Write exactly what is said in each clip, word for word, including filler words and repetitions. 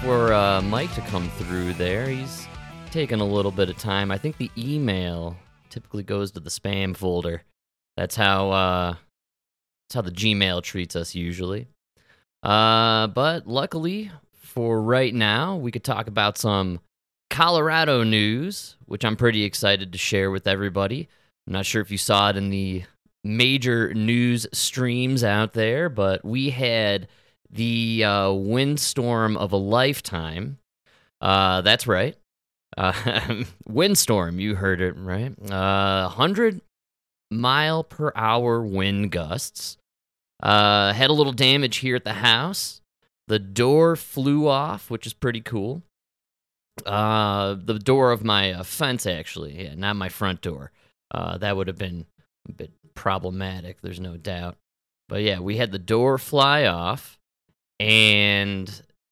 for uh, Mike to come through there. He's taking a little bit of time. I think the email typically goes to the spam folder. That's how uh, that's how the Gmail treats us usually. Uh, but luckily for right now, we could talk about some Colorado news, which I'm pretty excited to share with everybody. I'm not sure if you saw it in the major news streams out there, but we had the uh, windstorm of a lifetime. Uh, that's right. Uh, windstorm, you heard it right. Uh, one hundred mile per hour wind gusts. Uh, had a little damage here at the house. The door flew off, which is pretty cool. Uh, the door of my uh, fence, actually. Yeah, not my front door. Uh, that would have been a bit problematic, there's no doubt. But yeah, we had the door fly off, and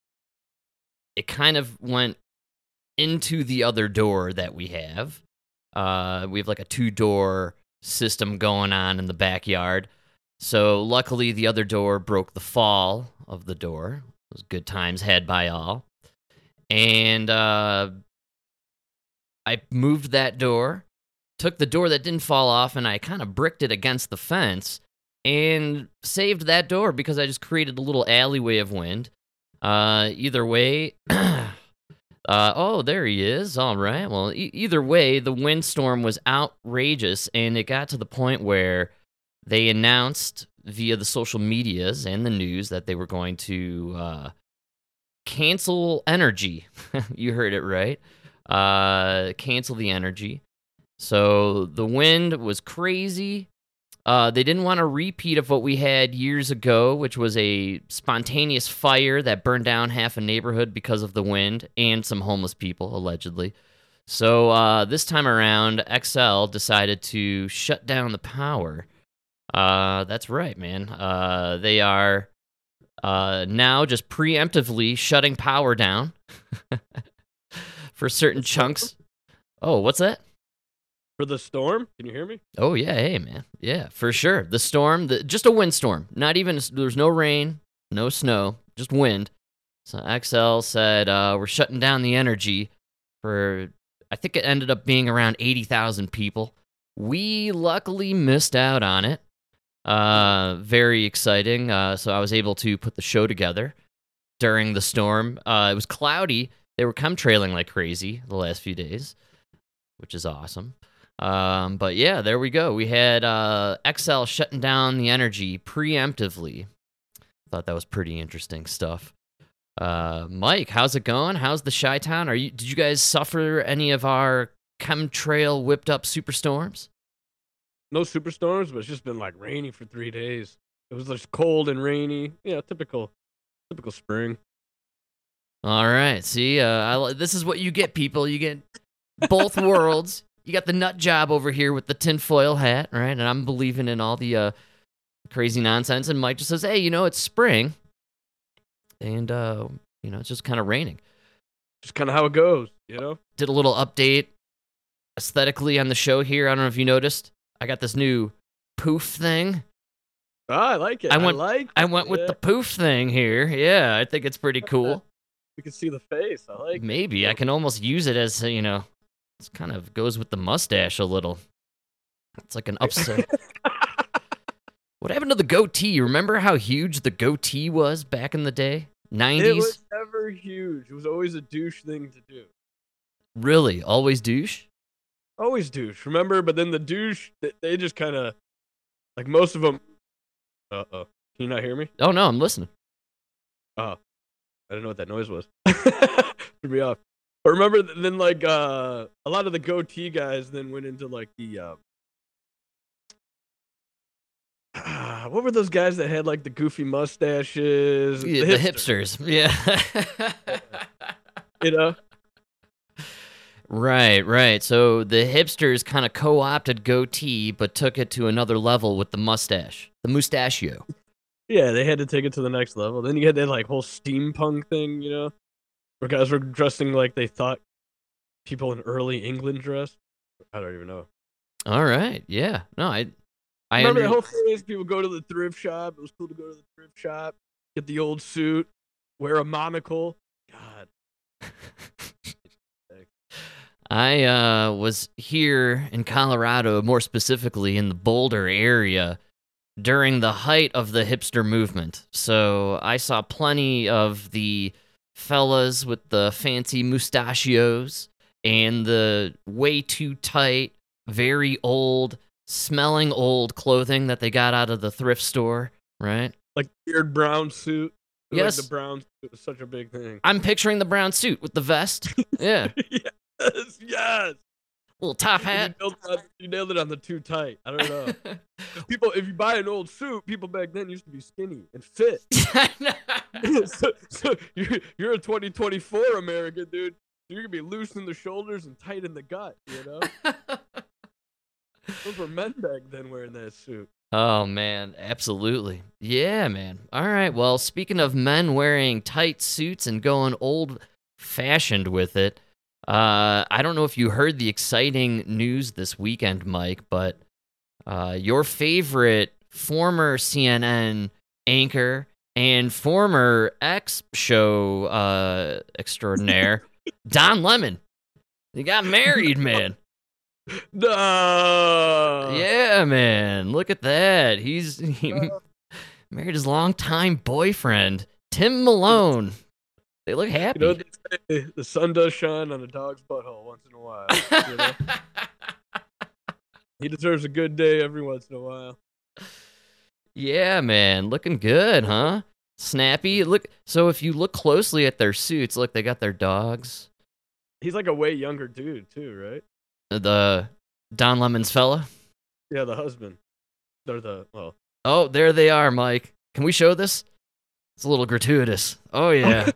it kind of went into the other door that we have. Uh, we have like a two-door system going on in the backyard. So luckily, the other door broke the fall of the door. It was good times had by all. And uh, I moved that door, took the door that didn't fall off, and I kind of bricked it against the fence and saved that door because I just created a little alleyway of wind. Uh, either way, uh, oh, there he is. All right. Well, e- either way, the windstorm was outrageous, and it got to the point where they announced via the social medias and the news that they were going to uh, cancel energy. You heard it right. Uh, cancel the energy. So the wind was crazy. Uh, they didn't want a repeat of what we had years ago, which was a spontaneous fire that burned down half a neighborhood because of the wind and some homeless people, allegedly. So uh, this time around, X L decided to shut down the power. Uh, that's right, man. Uh, they are uh, now just preemptively shutting power down for certain chunks. Oh, what's that? For the storm? Can you hear me? Oh, yeah. Hey, man. Yeah, for sure. The storm, the, just a windstorm. Not even, there's no rain, no snow, just wind. So X L said, uh, we're shutting down the energy for, I think it ended up being around eighty thousand people. We luckily missed out on it. Uh, very exciting. Uh, so I was able to put the show together during the storm. Uh, it was cloudy. They were chemtrailing like crazy the last few days, which is awesome. Um, but yeah, there we go. We had uh, X L shutting down the energy preemptively. Thought that was pretty interesting stuff. Uh, Mike, how's it going? How's the Chi-Town? Are you? Did you guys suffer any of our chemtrail whipped up superstorms? No superstorms, but it's just been like rainy for three days. It was just cold and rainy. Yeah, typical, typical spring. All right. See, uh, I, li- this is what you get, people. You get both worlds. You got the nut job over here with the tinfoil hat, right? And I'm believing in all the uh, crazy nonsense. And Mike just says, hey, you know, it's spring. And, uh, you know, it's just kind of raining. Just kind of how it goes, you know? Did a little update aesthetically on the show here. I don't know if you noticed. I got this new poof thing. Oh, I like it. I, went, I like I went with yeah. the poof thing here. Yeah, I think it's pretty cool. You can see the face. I like Maybe. it. I can almost use it as, you know, it kind of goes with the mustache a little. It's like an upset. What happened to the goatee? Remember how huge the goatee was back in the day? nineties? It was never huge. It was always a douche thing to do. Really? Always douche? Always douche. Remember? But then the douche, they, they just kind of, like most of them. Uh-oh. Can you not hear me? Oh, no, I'm listening. Oh. I didn't know what that noise was. Threw me off. But remember, then, like, uh, a lot of the goatee guys then went into, like, the, uh, uh, what were those guys that had, like, the goofy mustaches? Yeah, the the hipsters. hipsters. Yeah. You know? Right, right. So the hipsters kind of co-opted goatee, but took it to another level with the mustache, the mustachio. Yeah, they had to take it to the next level. Then you had that like whole steampunk thing, you know, where guys were dressing like they thought people in early England dressed. I don't even know. All right, yeah. No, I, I remember under- the whole phrase. People go to the thrift shop. It was cool to go to the thrift shop, get the old suit, wear a monocle, God. I uh, was here in Colorado, more specifically in the Boulder area, during the height of the hipster movement. So I saw plenty of the fellas with the fancy mustachios and the way too tight, very old, smelling old clothing that they got out of the thrift store, right? Like weird brown suit. Yes. Like the brown suit was such a big thing. I'm picturing the brown suit with the vest. Yeah. Yes, yes. Little top hat. You nailed, it on, you nailed it on the too tight. I don't know. 'Cause people, if you buy an old suit, people back then used to be skinny and fit. so, so you're, you're a twenty twenty-four American, dude. So you're gonna be loose in the shoulders and tight in the gut. You know. Those were men back then wearing that suit. Oh, man, absolutely. Yeah, man. All right, well, speaking of men wearing tight suits and going old-fashioned with it, uh, I don't know if you heard the exciting news this weekend, Mike, but uh, your favorite former C N N anchor and former X-Show uh, extraordinaire, Don Lemon, he got married, man. No. Yeah, man. Look at that. He's he married his longtime boyfriend, Tim Malone. They look happy. You know what they say? The sun does shine on a dog's butthole once in a while. You know? He deserves a good day every once in a while. Yeah, man. Looking good, huh? Snappy. Look. So if you look closely at their suits, look, they got their dogs. He's like a way younger dude too, right? The Don Lemon's fella? Yeah, the husband. They're the, well. Oh, there they are, Mike. Can we show this? It's a little gratuitous. Oh, yeah.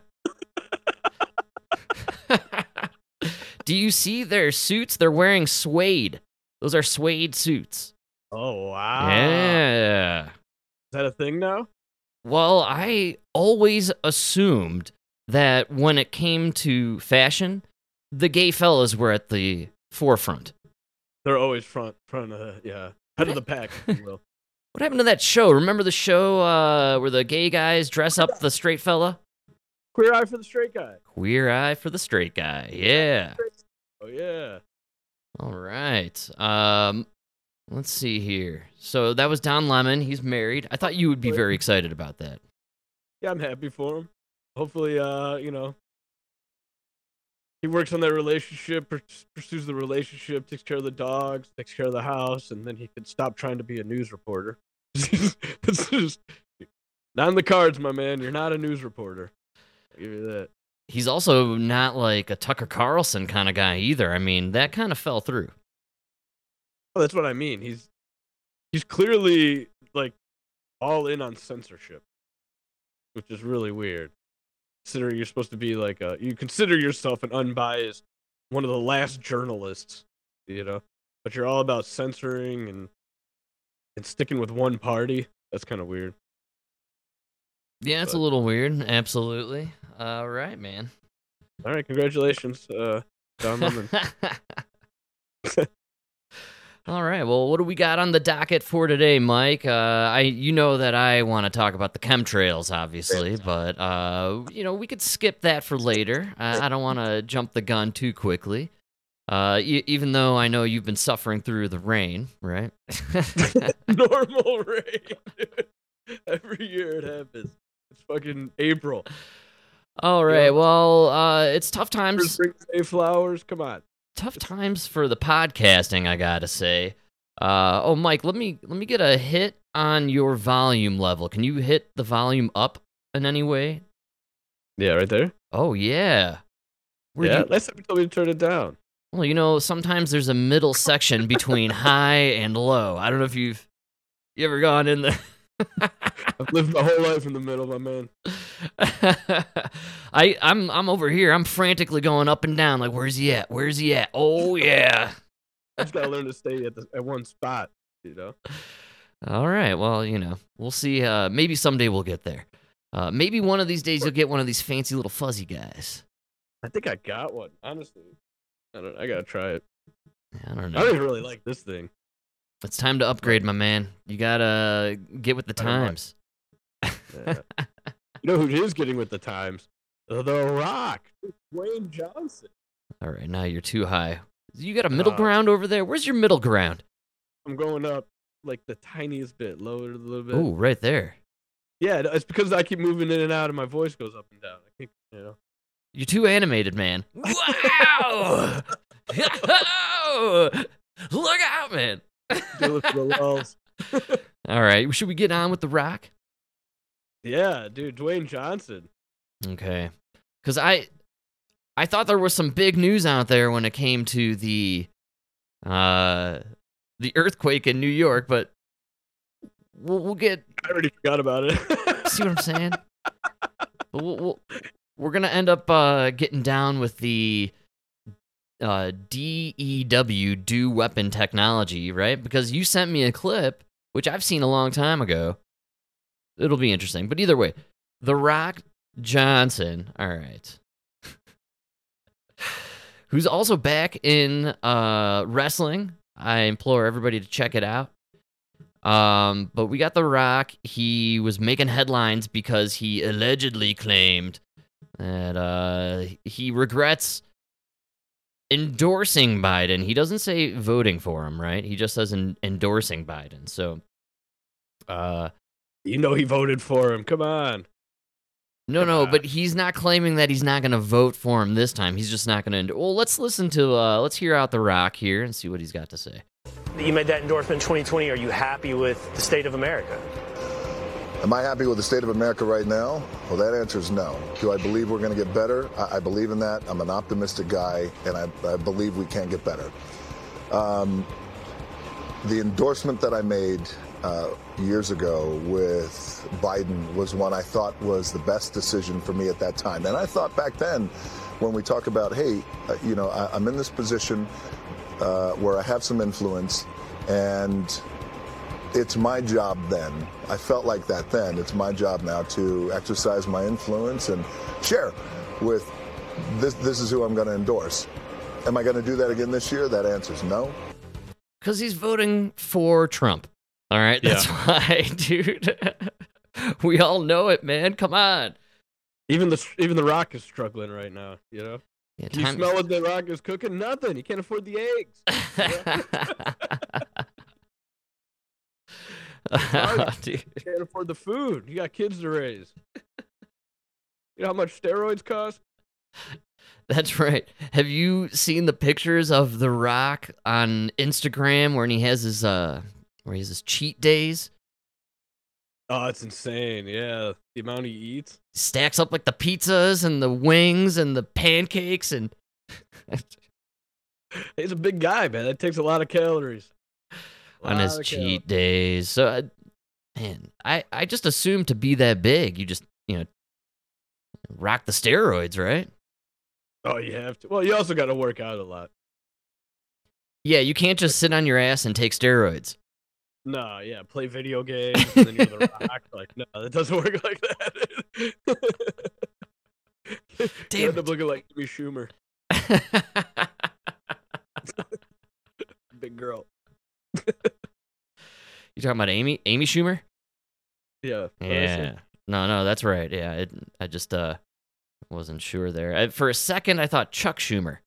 Do you see their suits? They're wearing suede. Those are suede suits. Oh, wow. Yeah. Is that a thing now? Well, I always assumed that when it came to fashion, the gay fellas were at the forefront. They're always front, front of the, yeah, head of the pack, if you will. What happened to that show? Remember the show uh, where the gay guys dress up the straight fella? Queer Eye for the Straight Guy. Queer Eye for the Straight Guy. Yeah. Oh, yeah. All right. Um, let's see here. So that was Don Lemon. He's married. I thought you would be very excited about that. Yeah, I'm happy for him. Hopefully, uh, you know, he works on that relationship, pursues the relationship, takes care of the dogs, takes care of the house, and then he can stop trying to be a news reporter. It's just not in the cards, my man. You're not a news reporter. I'll give you that. He's also not like a Tucker Carlson kind of guy either. I mean, that kind of fell through. Oh, that's what I mean. He's he's clearly like all in on censorship, which is really weird. Considering you're supposed to be like a, you consider yourself an unbiased, one of the last journalists, you know, but you're all about censoring and and sticking with one party. That's kind of weird. Yeah, it's But- a little weird. Absolutely. All right, man. All right, congratulations, uh, Don Lemon. All right. Well, what do we got on the docket for today, Mike? Uh, I, you know that I want to talk about the chemtrails, obviously, but uh, you know we could skip that for later. I, I don't want to jump the gun too quickly. Uh, e- even though I know you've been suffering through the rain, right? Normal rain, dude. Every year it happens. It's fucking April. All right. Well, uh, it's tough times. Spring flowers. Come on. Tough times for the podcasting, I gotta say. Uh, oh, Mike, let me let me get a hit on your volume level. Can you hit the volume up in any way? Yeah, right there. Oh yeah. Where Yeah, you- last time you told me to turn it down. well, you know, sometimes there's a middle section between high and low. I don't know if you've you ever gone in there. I've lived my whole life in the middle, my man. I I'm I'm over here. I'm frantically going up and down. Like, where's he at? Where's he at? Oh yeah. I just gotta learn to stay at the, at one spot, you know. All right. Well, you know, we'll see. Uh, maybe someday we'll get there. Uh, maybe one of these days you'll get one of these fancy little fuzzy guys. I think I got one. Honestly, I don't. I gotta try it. I don't I know. don't even really like this thing. It's time to upgrade, my man. You gotta get with the I don't like- times. Yeah. You know who is getting with the times? The Rock, Dwayne Johnson. All right, now you're too high. You got a middle Uh, ground over there? Where's your middle ground? I'm going up like the tiniest bit, lower a little bit. Oh, right there. Yeah, it's because I keep moving in and out, and my voice goes up and down. I think, you know. You're too animated, man. Wow! Look out, man. Do it for the lulz. All right, should we get on with The Rock? Yeah, dude, Dwayne Johnson. Okay. Because I I thought there was some big news out there when it came to the uh the earthquake in New York, but we'll, we'll get... I already forgot about it. See what I'm saying? But we'll, we'll, we're going to end up uh, getting down with the uh, D E W, Do Weapon Technology, right? Because you sent me a clip, which I've seen a long time ago. It'll be interesting. But either way, The Rock Johnson, all right, who's also back in uh, wrestling. I implore everybody to check it out. Um, but we got The Rock. He was making headlines because he allegedly claimed that uh, he regrets endorsing Biden. He doesn't say voting for him, right? He just says en- endorsing Biden. So, uh, You know he voted for him. Come on. no, Come no, on. but he's not claiming that he's not going to vote for him this time. He's just not going to. Well, let's listen to. Uh, let's hear out The Rock here and see what he's got to say. You made that endorsement in twenty twenty. Are you happy with the state of America? Am I happy with the state of America right now? Well, that answer is no. Do I believe we're going to get better? I, I believe in that. I'm an optimistic guy, and I, I believe we can get better. Um, the endorsement that I made uh, years ago with Biden was one I thought was the best decision for me at that time. And I thought back then, when we talk about, hey, uh, you know, I, I'm in this position uh, where I have some influence, and it's my job then. I felt like that then. It's my job now to exercise my influence and share with this. This is who I'm going to endorse. Am I going to do that again this year? That answer is no. Because he's voting for Trump. All right, Yeah. that's why, dude. We all know it, man. Come on. Even the even the Rock is struggling right now. You know. Yeah, Can you time- smell what the Rock is cooking? Nothing. He can't afford the eggs. Oh, dude. He can't afford the food. You got kids to raise. You know how much steroids cost? That's right. Have you seen the pictures of The Rock on Instagram where he has his uh where he has his cheat days? Oh, it's insane. Yeah, the amount he eats. Stacks up like the pizzas and the wings and the pancakes and He's a big guy, man. That takes a lot of calories. A on his lot of cheat days. So, uh, man, I I just assumed to be that big, you just you know rock the steroids, right? Oh, you have to. Well, you also got to work out a lot. Yeah, you can't just sit on your ass and take steroids. No, yeah, play video games and then you're the Rock. Like, no, that doesn't work like that. You Damn end up it. looking like Amy Schumer, big girl. You talking about Amy? Amy Schumer? Yeah. Yeah. No, no, that's right. Yeah, it, I just uh wasn't sure there. I, for a second, I thought Chuck Schumer.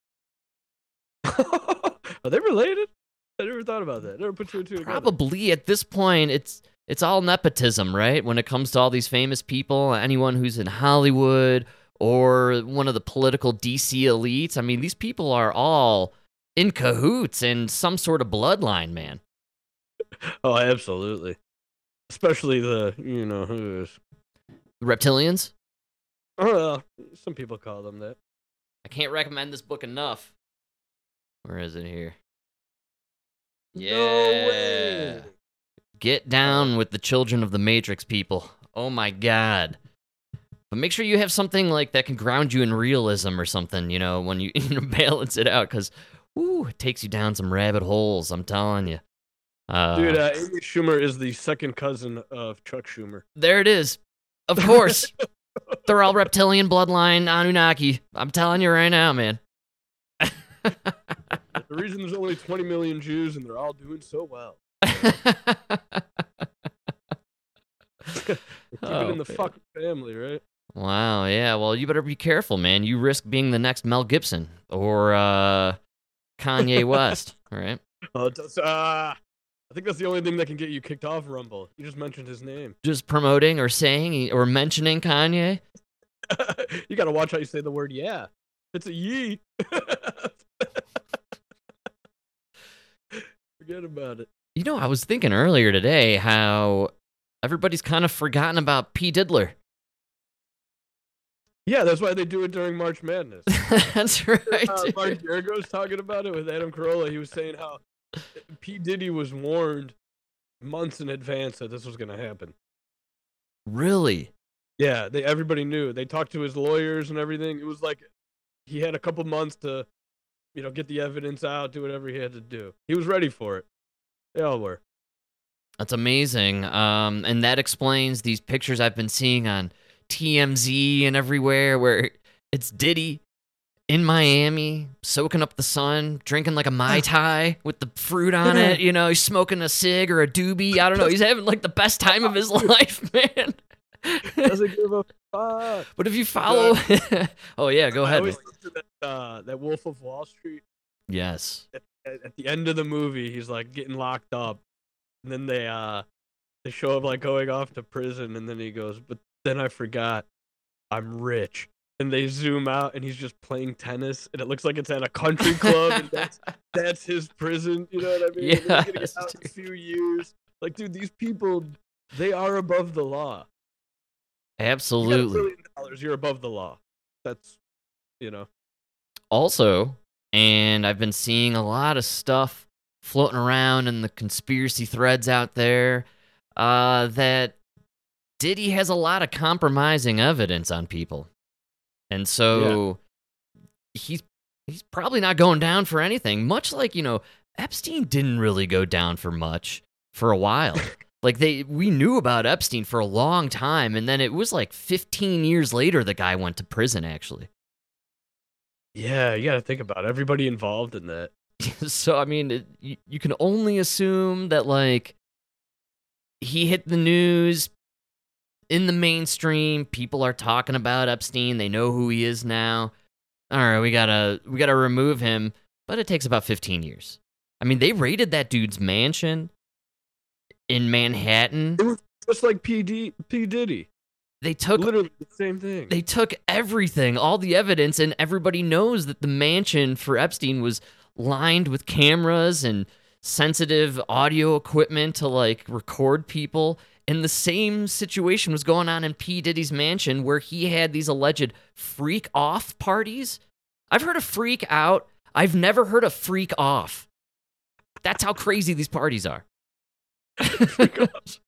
Are they related? I never thought about that. Never put two and two together. Probably at this point, it's it's all nepotism, right? When it comes to all these famous people, anyone who's in Hollywood or one of the political D C elites. I mean, these people are all in cahoots and some sort of bloodline, man. Oh, absolutely. Especially the, you know, who's. Reptilians? Oh, well, some people call them that. I can't recommend this book enough. Where is it here? Yeah. No way. Get down with the Children of the Matrix, people. Oh my god. But make sure you have something like that can ground you in realism or something, you know, when you, you know, balance it out, because, ooh, it takes you down some rabbit holes, I'm telling you. Uh, Dude, uh, Amy Schumer is the second cousin of Chuck Schumer. There it is. Of course. They're all reptilian bloodline Anunnaki. I'm telling you right now, man. The reason there's only twenty million Jews and they're all doing so well. Keep Oh, it in the man. fucking family, right? Wow, yeah. Well, you better be careful, man. You risk being the next Mel Gibson or uh, Kanye West, all right? Oh, uh, I think that's the only thing that can get you kicked off Rumble. You just mentioned his name. Just promoting or saying or mentioning Kanye? You got to watch how you say the word yeah. It's a yeet. Forget about it. You know, I was thinking earlier today how everybody's kind of forgotten about P. Diddler. Yeah, that's why they do it during March Madness. That's right. Uh, dude. Mark Garagos was talking about it with Adam Carolla. He was saying how P. Diddy was warned months in advance that this was going to happen. Really? Yeah, they everybody knew. They talked to his lawyers and everything. It was like he had a couple months to, you know, get the evidence out, do whatever he had to do. He was ready for it. They all were. That's amazing. Um, and that explains these pictures I've been seeing on T M Z and everywhere where it's Diddy in Miami, soaking up the sun, drinking like a Mai Tai with the fruit on it. You know, he's smoking a cig or a doobie. I don't know. He's having like the best time of his life, man. Doesn't give a fuck. But if you follow... oh, yeah, go I ahead. always looked at that, uh, that Wolf of Wall Street. Yes. At, at the end of the movie, he's like getting locked up. And then they uh they show him like going off to prison, and then he goes, but then I forgot I'm rich. And they zoom out, and he's just playing tennis, and it looks like it's at a country club, and that's that's his prison. You know what I mean? Yes, And he's gonna get out in a few years. Like, dude, these people, they are above the law. You got a Absolutely. billion dollars, you're above the law. That's, you know. Also, and I've been seeing a lot of stuff floating around in the conspiracy threads out there, uh, that Diddy has a lot of compromising evidence on people. And so he's he's probably not going down for anything, much like, you know, Epstein didn't really go down for much for a while. Like they we knew about Epstein for a long time, and then it was like fifteen years later the guy went to prison actually. Yeah, you got to think about everybody involved in that. So, I mean, it, you, you can only assume that, like, he hit the news in the mainstream. People are talking about Epstein. They know who he is now. All right, we gotta we gotta remove him, but it takes about fifteen years. I mean, they raided that dude's mansion in Manhattan. It was just like P. D- P. Diddy. They took Literally the same thing. They took everything, all the evidence, and everybody knows that the mansion for Epstein was lined with cameras and sensitive audio equipment to, like, record people. And the same situation was going on in P. Diddy's mansion where he had these alleged freak-off parties. I've heard of freak out. I've never heard of freak off. That's how crazy these parties are. Freak off.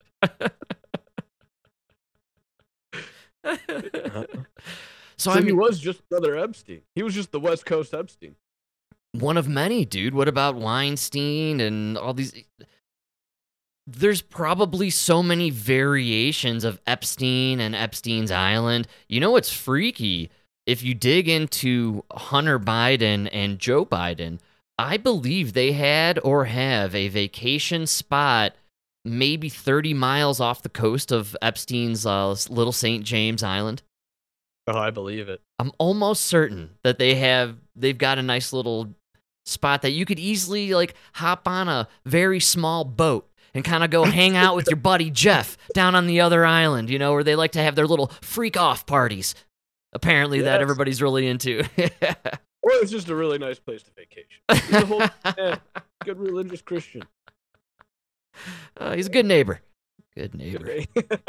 So, So I he mean, was just another Epstein. He was just the West Coast Epstein. one of many, dude. What about Weinstein and all these? There's probably so many variations of Epstein and Epstein's Island. You know what's freaky? If you dig into Hunter Biden and Joe Biden, I believe they had or have a vacation spot maybe thirty miles off the coast of Epstein's uh, little Saint James Island. Oh, I believe it. I'm almost certain that they have, they've got a nice little spot that you could easily, like, hop on a very small boat and kind of go hang out with your buddy Jeff down on the other island, you know, where they like to have their little freak-off parties, apparently, that Yes. everybody's really into. Or it's just a really nice place to vacation. He's a whole yeah, good religious Christian. Uh, he's a good neighbor. Good neighbor.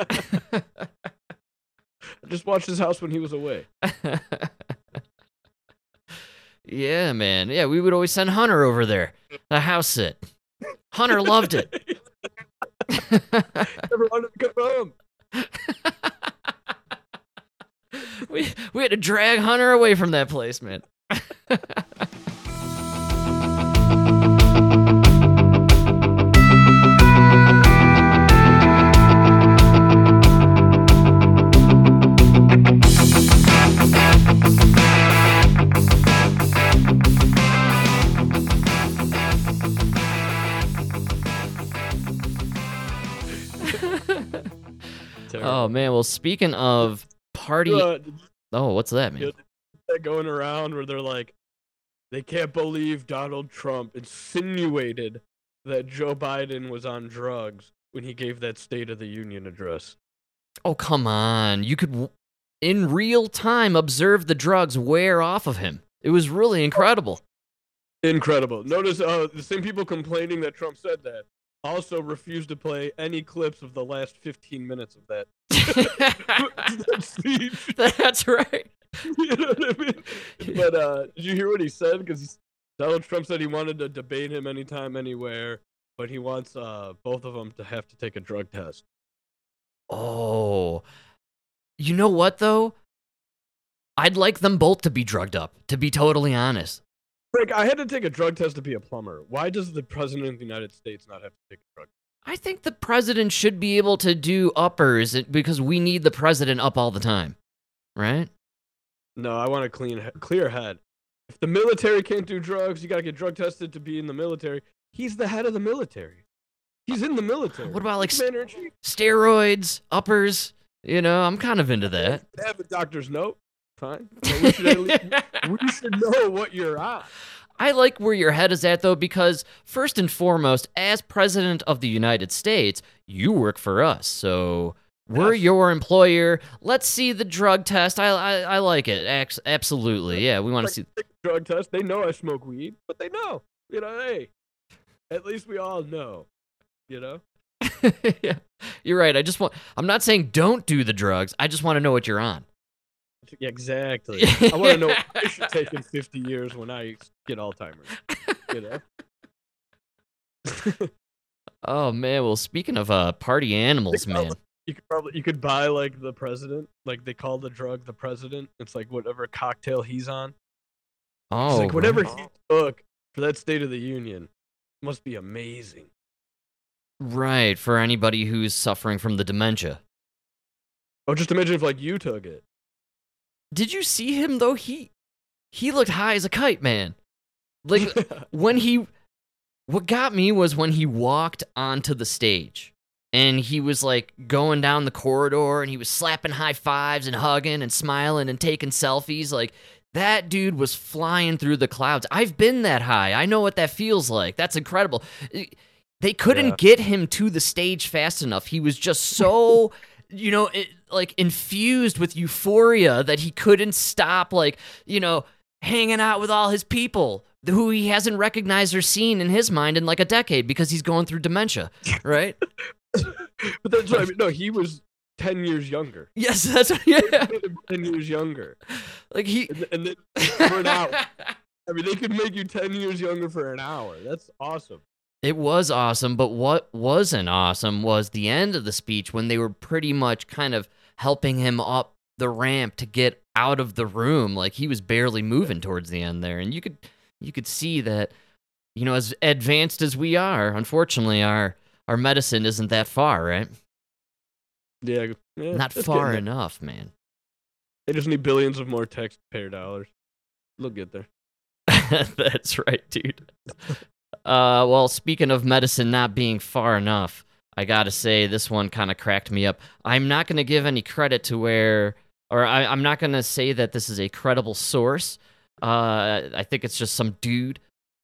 I just watched his house when he was away. Yeah, man. Yeah, we would always send Hunter over there. The house sit. Hunter loved it. Never wanted to come home. we we had to drag Hunter away from that place, man. Oh man, well, speaking of party. Uh, Oh, what's that, man? you know, that going around where they're like, they can't believe Donald Trump insinuated that Joe Biden was on drugs when he gave that State of the Union address. Oh, come on. You could, w- in real time, observe the drugs wear off of him. It was really incredible. Incredible. Notice uh, the same people complaining that Trump said that also refused to play any clips of the last fifteen minutes of that, that speech. That's right. You know what I mean? But uh, did you hear what he said? Because Donald Trump said he wanted to debate him anytime, anywhere, but he wants uh, both of them to have to take a drug test. Oh. You know what, though? I'd like them both to be drugged up, to be totally honest. Frank, I had to take a drug test to be a plumber. Why does the president of the United States not have to take a drug test? I think the president should be able to do uppers because we need the president up all the time, right? No, I want a clean, he- clear head. If the military can't do drugs, you gotta get drug tested to be in the military. He's the head of the military. He's in the military. What about, like, He's commander-in-chief. Steroids, uppers, you know, I'm kind of into that. They have a doctor's note. Fine. But we, should at least, we should know what you're on. I like where your head is at, though, because first and foremost, as president of the United States, you work for us. So we're Yes. your employer. Let's see the drug test. I I, I like it. Ax- absolutely. Yeah, we want Like, to see. take a drug test. They know I smoke weed, but they know. You know, hey, at least we all know. You know? Yeah, you're right. I just want. I'm not saying don't do the drugs. I just want to know what you're on. Exactly. I want to know what I should take in fifty years when I get Alzheimer's. You know? Oh man. Well, speaking of uh party animals, Think about man. what- You could probably you could buy like the president, like they call the drug the president. It's like whatever cocktail he's on. Oh, It's like whatever right. he took for that State of the Union must be amazing. Right, for anybody who's suffering from the dementia. Oh, just imagine if like you took it. Did you see him though? He he looked high as a kite, man. Like when he what got me was when he walked onto the stage and he was like going down the corridor and he was slapping high fives and hugging and smiling and taking selfies. Like that dude was flying through the clouds. I've been that high. I know what that feels like. That's incredible. They couldn't Yeah. get him to the stage fast enough. He was just so, you know, it, like infused with euphoria that he couldn't stop, like, you know, hanging out with all his people who he hasn't recognized or seen in his mind in like a decade because he's going through dementia, right? But that's what I mean. No, he was ten years younger. Yes, that's yeah. ten years younger. Like he And, and then for an hour. I mean, they could make you ten years younger for an hour. That's awesome. It was awesome, but what wasn't awesome was the end of the speech when they were pretty much kind of helping him up the ramp to get out of the room. Like he was barely moving towards the end there, and you could you could see that, you know, as advanced as we are, unfortunately, our our medicine isn't that far, right? Yeah. yeah Not it's far getting there. enough, man. They just need billions of more taxpayer dollars. They'll get there. That's right, dude. Uh, well, speaking of medicine not being far enough, I gotta say this one kind of cracked me up. I'm not gonna give any credit to where, or I, I'm not gonna say that this is a credible source. Uh, I think it's just some dude.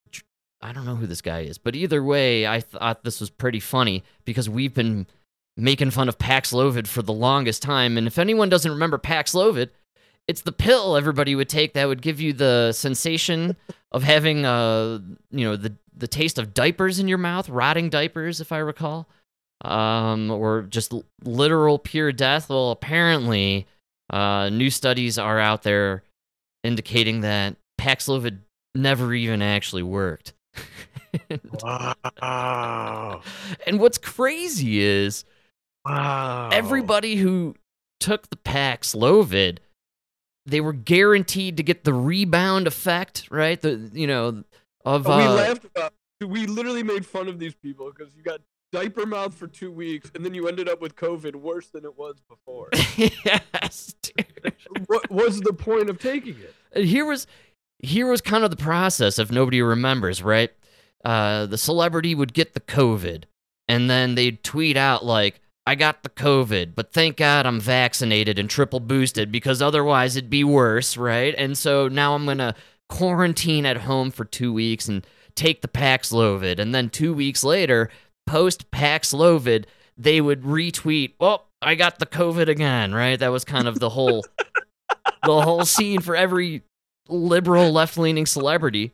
I don't know who this guy is, but either way, I thought this was pretty funny because we've been making fun of Paxlovid for the longest time, and if anyone doesn't remember Paxlovid, it's the pill everybody would take that would give you the sensation of having, uh, you know, the the taste of diapers in your mouth, rotting diapers, if I recall, um, or just l- literal pure death. Well, apparently, uh, new studies are out there indicating that Paxlovid never even actually worked. Wow. And what's crazy is Wow. everybody who took the Paxlovid, they were guaranteed to get the rebound effect, right? The you know of Oh, we uh, laughed about it. We literally made fun of these people because you got diaper mouth for two weeks and then you ended up with COVID worse than it was before. yes, dude. What was the point of taking it? And here was here was kind of the process if nobody remembers, right? Uh, the celebrity would get the COVID, and then they'd tweet out like, I got the COVID, but thank God I'm vaccinated and triple boosted because otherwise it'd be worse, right? And so now I'm going to quarantine at home for two weeks and take the Paxlovid. And then two weeks later, post Paxlovid, they would retweet, oh, I got the COVID again, right? That was kind of the whole the whole scene for every liberal left-leaning celebrity.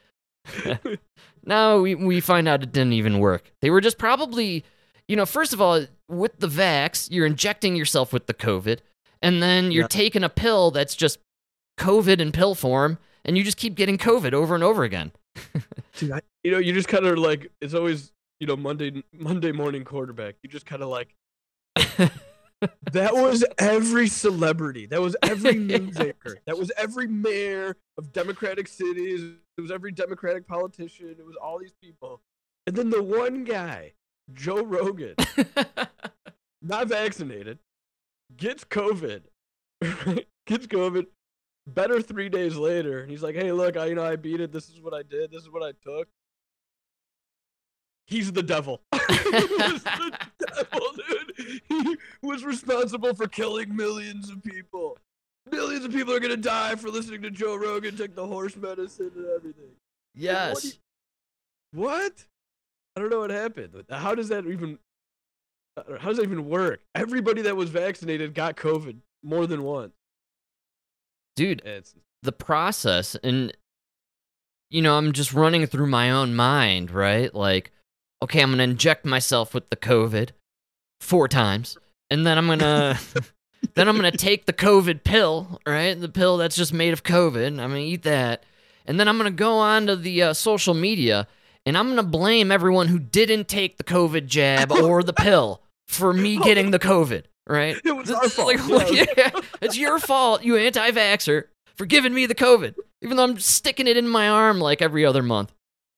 Now we, we find out it didn't even work. They were just probably, you know, first of all, with the vax, you're injecting yourself with the COVID, and then you're yeah. taking a pill that's just COVID in pill form, and you just keep getting COVID over and over again. Dude, I, you know, you just kind of like, it's always, you know, Monday Monday morning quarterback. You just kind of like, that was every celebrity. That was every news anchor. That was every mayor of Democratic cities. It was every Democratic politician. It was all these people. And then the one guy, Joe Rogan, not vaccinated, gets COVID, gets COVID, better three days later. And he's like, hey, look, I, you know, I beat it. This is what I did. This is what I took. He's the devil. He was the devil, dude. He was responsible for killing millions of people. Millions of people are going to die for listening to Joe Rogan take the horse medicine and everything. Yes. What, you, what? I don't know what happened. How does that even how does that even work? Everybody that was vaccinated got COVID more than once. Dude, it's, the process, and, you know, I'm just running through my own mind, right? Like, okay, I'm going to inject myself with the COVID four times, and then I'm going to then I'm going to take the COVID pill, right? The pill that's just made of COVID. I'm going to eat that. And then I'm going to go on to the uh, social media, and I'm going to blame everyone who didn't take the COVID jab or the pill for me getting the COVID, right? It was our fault. Like, yeah. yeah, it's your fault, you anti-vaxxer, for giving me the COVID, even though I'm sticking it in my arm like every other month.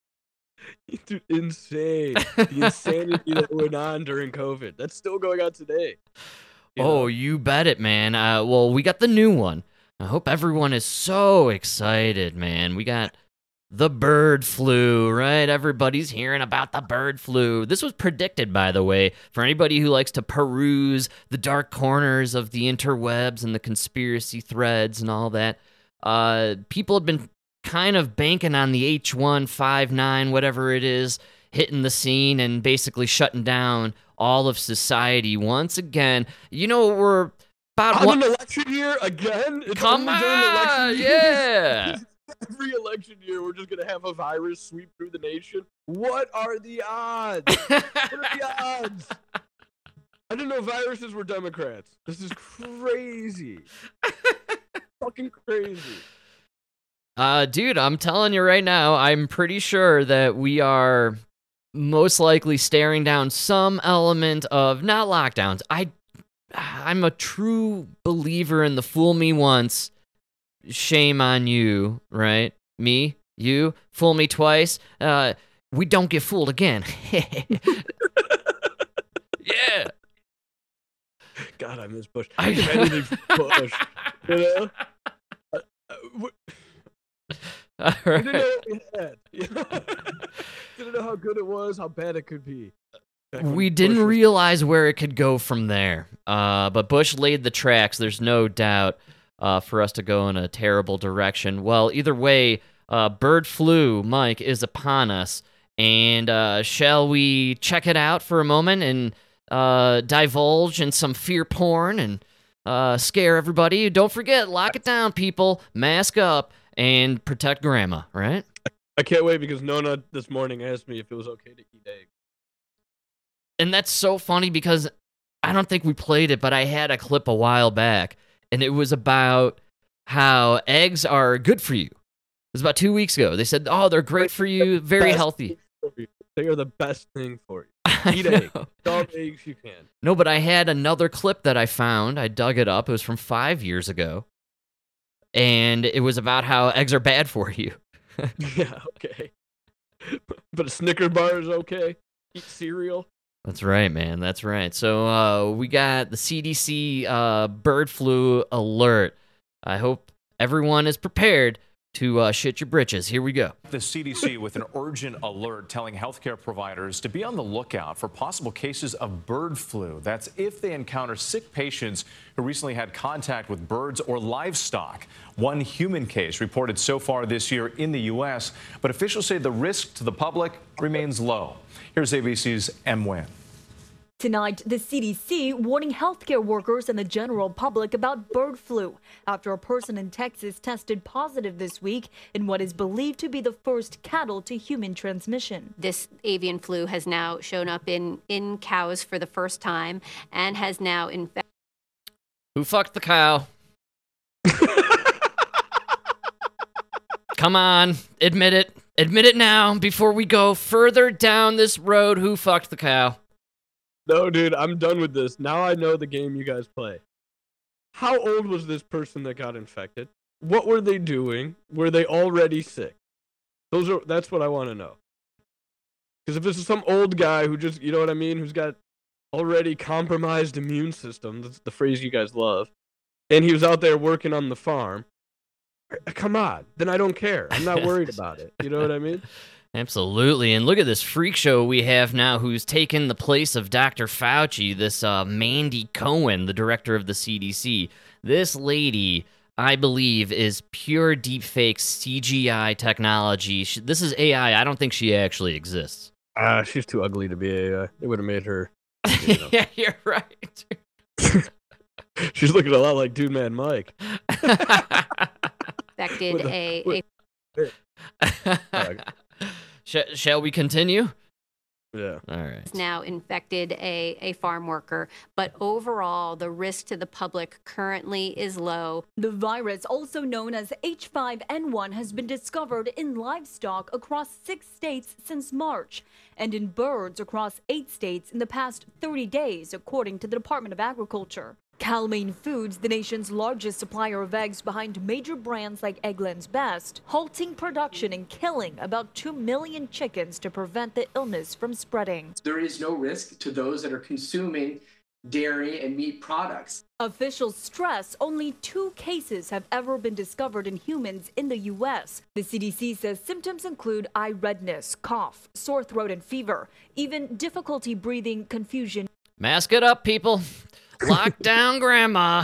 Dude, insane. The insanity that went on during COVID. That's still going on today. You oh, know? You bet it, man. Uh, well, we got the new one. I hope everyone is so excited, man. We got the bird flu, right? Everybody's hearing about the bird flu. This was predicted, by the way, for anybody who likes to peruse the dark corners of the interwebs and the conspiracy threads and all that. Uh, people have been kind of banking on the H one N nine, whatever it is, hitting the scene and basically shutting down all of society once again. You know, we're about on one... an election year again. It's Come on, yeah. Every election year, we're just gonna have a virus sweep through the nation. What are the odds? What are the odds? I didn't know viruses were Democrats. This is crazy. Fucking crazy. Uh, dude, I'm telling you right now, I'm pretty sure that we are most likely staring down some element of, not lockdowns. I, I'm a true believer in the fool me once, shame on you, right? Me, you, fool me twice. Uh, we don't get fooled again. Yeah. God, I miss Bush. I give anything for Bush. You know? Uh, uh, w- All right. Didn't know what we had. You know? Didn't know how good it was, how bad it could be. We didn't was- realize where it could go from there. Uh, but Bush laid the tracks. There's no doubt uh, for us to go in a terrible direction. Well, either way, uh, bird flu, Mike, is upon us. And uh, shall we check it out for a moment and uh, divulge in some fear porn and uh, scare everybody? Don't forget, lock it down, people. Mask up. And protect grandma, right? I can't wait because Nona this morning asked me if it was okay to eat eggs. And that's so funny because I don't think we played it, but I had a clip a while back, and it was about how eggs are good for you. It was about two weeks ago. They said, oh, they're great for you, very healthy. They are the best thing for you. Eat eggs. All eggs you can. No, but I had another clip that I found. I dug it up. It was from five years ago. And it was about how eggs are bad for you. Yeah, okay. But a Snicker bar is okay. Eat cereal. That's right, man. That's right. So uh, we got the C D C uh, bird flu alert. I hope everyone is prepared to uh, shit your britches. Here we go. The C D C with an urgent alert telling healthcare providers to be on the lookout for possible cases of bird flu. That's if they encounter sick patients who recently had contact with birds or livestock. One human case reported so far this year in the U S, but officials say the risk to the public remains low. Here's A B C's Em Nguyen. Tonight, the C D C warning healthcare workers and the general public about bird flu after a person in Texas tested positive this week in what is believed to be the first cattle to human transmission. This avian flu has now shown up in, in cows for the first time and has now infected. Who fucked the cow? Come on, admit it. Admit it now before we go further down this road. Who fucked the cow? No, dude, I'm done with this. Now I know the game you guys play. How old was this person that got infected? What were they doing? Were they already sick? Those are that's what I want to know. Because if this is some old guy who just, you know what I mean, who's got already compromised immune system, that's the phrase you guys love, and he was out there working on the farm, come on, then I don't care. I'm not worried about it. You know what I mean? Absolutely. And look at this freak show we have now who's taken the place of Doctor Fauci, this uh, Mandy Cohen, the director of the C D C. This lady, I believe, is pure deepfake C G I technology. She, this is A I. I don't think she actually exists. Ah, uh, she's too ugly to be A I. They would have made her. You know. Yeah, you're right. She's looking a lot like Dude Man Mike. Infected a... a... Sh- shall we continue? Yeah. All right. It's now infected a, a farm worker, but overall, the risk to the public currently is low. The virus, also known as H five N one, has been discovered in livestock across six states since March and in birds across eight states in the past thirty days, according to the Department of Agriculture. Cal-Maine Foods, the nation's largest supplier of eggs behind major brands like Eggland's Best, halting production and killing about two million chickens to prevent the illness from spreading. There is no risk to those that are consuming dairy and meat products. Officials stress only two cases have ever been discovered in humans in the U S. The C D C says symptoms include eye redness, cough, sore throat and fever, even difficulty breathing, confusion. Mask it up, people. Lock down grandma.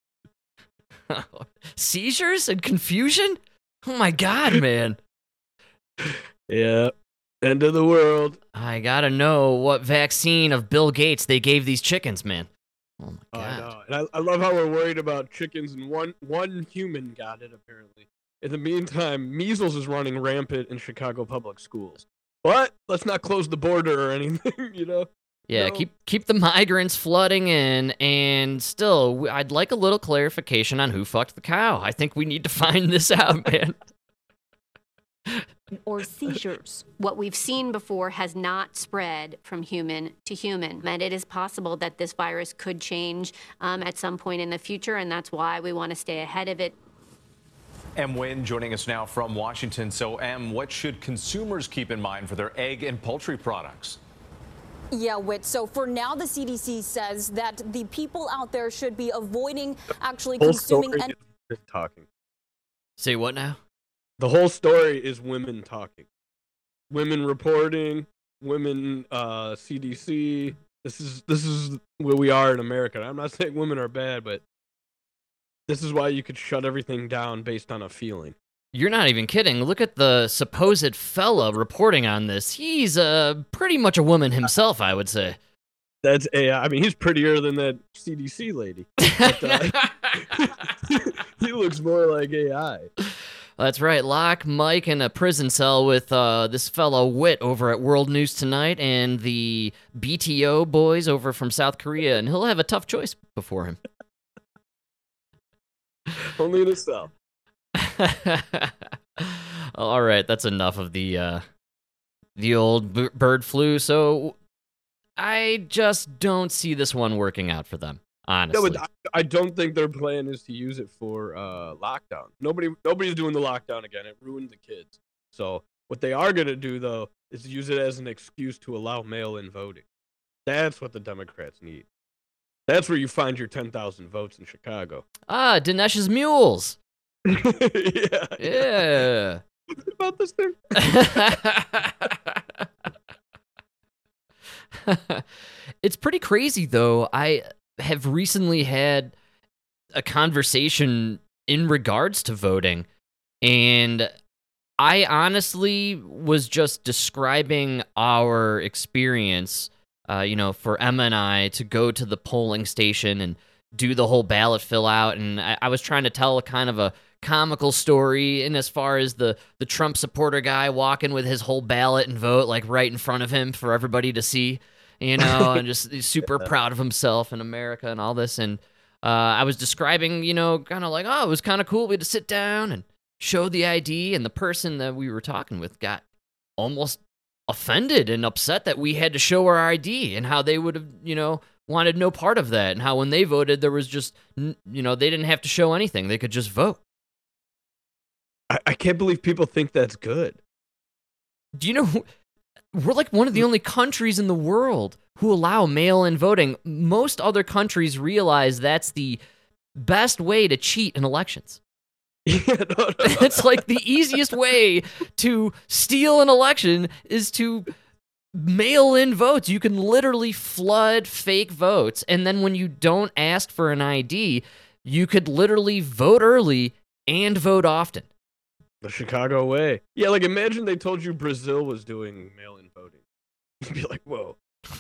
Seizures and confusion? Oh my god, man. Yeah. End of the world. I gotta know what vaccine of Bill Gates they gave these chickens, man. Oh my god. I know. And I, I love how we're worried about chickens and one one human got it apparently. In the meantime, measles is running rampant in Chicago public schools. But let's not close the border or anything, you know? Yeah, No. keep keep the migrants flooding in, and still, I'd like a little clarification on who fucked the cow. I think we need to find this out, man. Or seizures. What we've seen before has not spread from human to human. And it is possible that this virus could change um, at some point in the future, and that's why we want to stay ahead of it. Em Nguyen joining us now from Washington. So, Em, what should consumers keep in mind for their egg and poultry products? Yeah, Whit. So for now, the C D C says that the people out there should be avoiding actually Whole consuming. story And is just talking. Say what now? The whole story is women talking. Women reporting, women uh, C D C. This is this is where we are in America. I'm not saying women are bad, but this is why you could shut everything down based on a feeling. You're not even kidding. Look at the supposed fella reporting on this. He's uh, pretty much a woman himself, I would say. That's A I. I mean, he's prettier than that C D C lady. But, uh, he looks more like A I. That's right. Lock Mike in a prison cell with uh, this fellow Wit over at World News Tonight and the B T O boys over from South Korea, and he'll have a tough choice before him. Only in a cell. All right, that's enough of the uh, the old b- bird flu. So I just don't see this one working out for them, honestly. No, but I, I don't think their plan is to use it for uh, lockdown. Nobody, nobody's doing the lockdown again. It ruined the kids. So what they are gonna do though is use it as an excuse to allow mail-in voting. That's what the Democrats need. That's where you find your ten thousand votes in Chicago. Ah, Dinesh's mules. yeah. Yeah. What's about this thing? It's pretty crazy, though. I have recently had a conversation in regards to voting, and I honestly was just describing our experience, uh, you know, for Emma and I to go to the polling station and do the whole ballot fill out, and I, I was trying to tell a kind of a comical story in as far as the, the Trump supporter guy walking with his whole ballot and vote, like, right in front of him for everybody to see, you know, and just he's super yeah. proud of himself and America and all this, and uh, I was describing, you know, kind of like, oh, it was kind of cool. We had to sit down and show the I D, and the person that we were talking with got almost offended and upset that we had to show our I D and how they would have, you know, wanted no part of that, and how when they voted, there was just, you know, they didn't have to show anything. They could just vote. I, I can't believe people think that's good. Do you know, we're like one of the only countries in the world who allow mail-in voting. Most other countries realize that's the best way to cheat in elections. Yeah, no, no, no. It's like the easiest way to steal an election is to mail in votes. You can literally flood fake votes, and then when you don't ask for an I D, you could literally vote early and vote often. The Chicago way. Yeah, like imagine they told you Brazil was doing mail-in voting. You'd be like, whoa.